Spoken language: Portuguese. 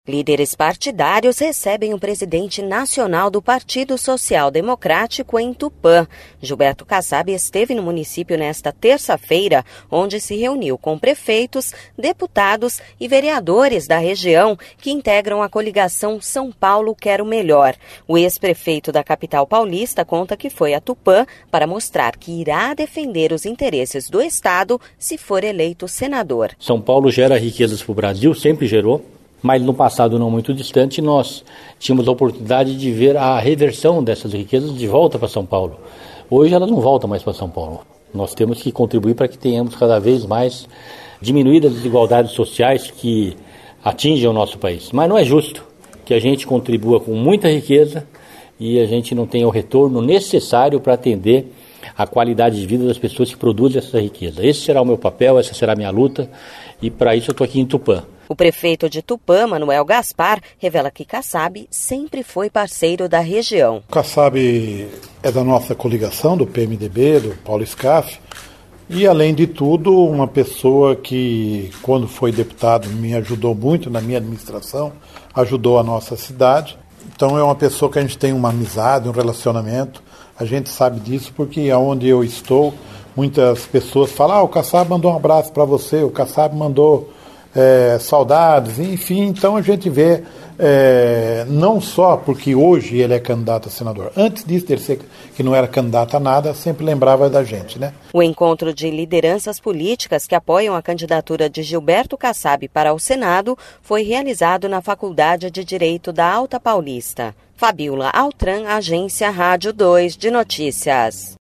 Líderes partidários recebem o presidente nacional do Partido Social Democrático em Tupã. Gilberto Kassab esteve no município nesta terça-feira, onde se reuniu com prefeitos, deputados e vereadores da região que integram a coligação São Paulo Quer o Melhor. O ex-prefeito da capital paulista conta que foi a Tupã para mostrar que irá defender os interesses do Estado se for eleito senador. São Paulo gera riquezas para o Brasil, sempre gerou. Mas no passado não muito distante nós tínhamos a oportunidade de ver a reversão dessas riquezas de volta para São Paulo. Hoje elas não voltam mais para São Paulo. Nós temos que contribuir para que tenhamos cada vez mais diminuídas as desigualdades sociais que atingem o nosso país. Mas não é justo que a gente contribua com muita riqueza e a gente não tenha o retorno necessário para atender a qualidade de vida das pessoas que produzem essa riqueza. Esse será o meu papel, essa será a minha luta e para isso eu estou aqui em Tupã. O prefeito de Tupã, Manuel Gaspar, revela que Kassab sempre foi parceiro da região. Kassab é da nossa coligação, do PMDB, do Paulo Scaff, e além de tudo, uma pessoa que, quando foi deputado, me ajudou muito na minha administração, ajudou a nossa cidade. Então é uma pessoa que a gente tem uma amizade, um relacionamento, a gente sabe disso porque aonde eu estou, muitas pessoas falam, o Kassab mandou um abraço para você, o Kassab mandou saudades, enfim, então a gente vê, não só porque hoje ele é candidato a senador, antes disso ele ser que não era candidato a nada, sempre lembrava da gente, né? O encontro de lideranças políticas que apoiam a candidatura de Gilberto Kassab para o Senado foi realizado na Faculdade de Direito da Alta Paulista. Fabiola Altran, Agência Rádio 2 de Notícias.